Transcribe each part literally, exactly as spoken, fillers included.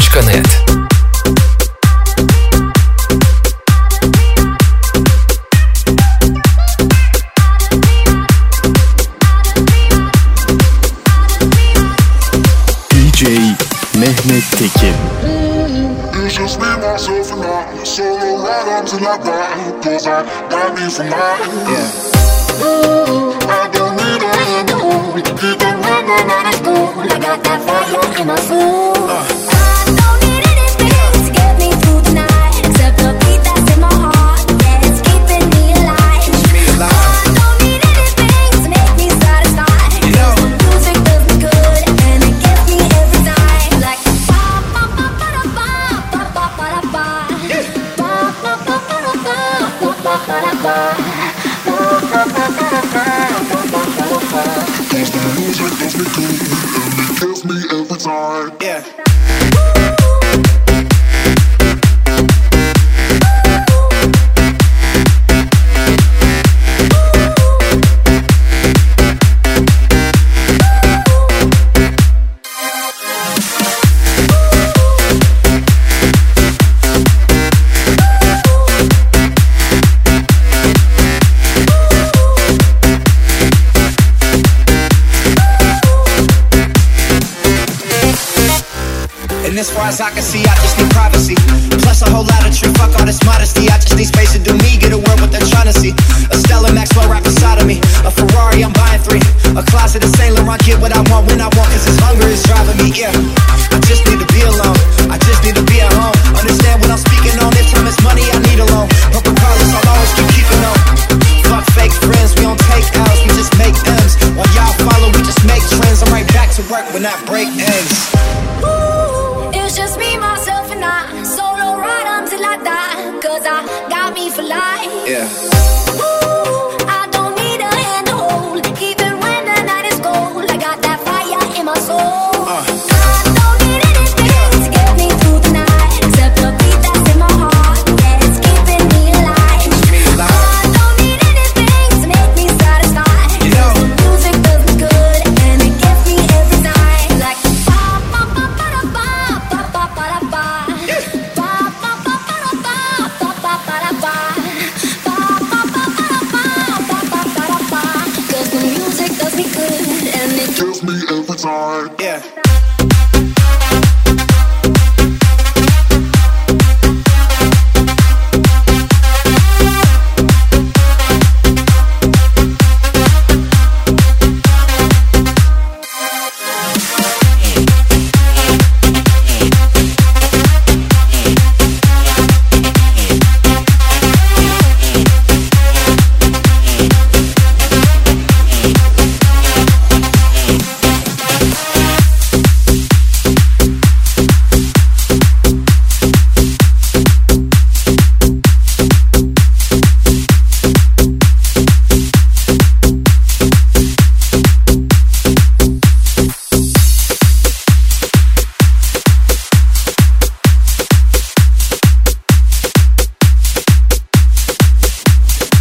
точка нет. диджей Mehmet Tekin. It's just me, myself, and I. Solo ride until I die. Cause I got me for mine. Yeah. Ooh, I don't need a hand to hold. Keep it running out of school. I got that fire in my soul. Uh. I don't need anything to get me through the night. Except the beat that's in my heart. Yeah, it's keeping me alive. Keep me alive. I don't need anything to make me satisfied. You know, the music does me good. And it gets me every time. Like, ba ba ba ba da ba. Ba ba ba da ba. Ba ba ba ba da ba. Ba ba ba da ba. Cause the music does me good and it kills me every time. Yeah. And as far as I can see, I just need privacy. Plus a whole lot of truth, fuck all this modesty. I just need space to do me, get a word what they're trying to see. A Stella Maxwell right beside of me. A Ferrari, I'm buying three. A closet of Saint Laurent, get what I want when I want. Cause this hunger is driving me, yeah. I just need to be alone, I just need to be at home. Understand what I'm speaking on, if time is money, I need a loan. But regardless, I'll always keep keeping on. Fuck fake friends, we don't take L's, we just make M's. While y'all follow, we just make trends. I'm right back to work when that break ends. It's just me, myself, and I. Solo ride until I die. Cause I got me for life. Yeah. Ooh, I don't need a hand to hold. Even when the night is cold, I got that fire in my soul. Uh. I don't need anything to get me through the night. Except the beat that's in my heart. Yeah, it's keeping me alive. Keep me alive. I don't need anything to make me satisfied. You know, the music does me good and it gets me every time. Like, ba ba ba ba da ba. Ba ba ba da ba. Ba ba ba ba da ba. Ba ba ba da ba. Ba ba ba ba da ba. Ba ba ba da ba. Cause the music does me good and it kills me every time. yeah.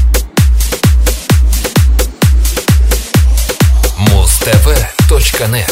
муз тэ вэ точка нет.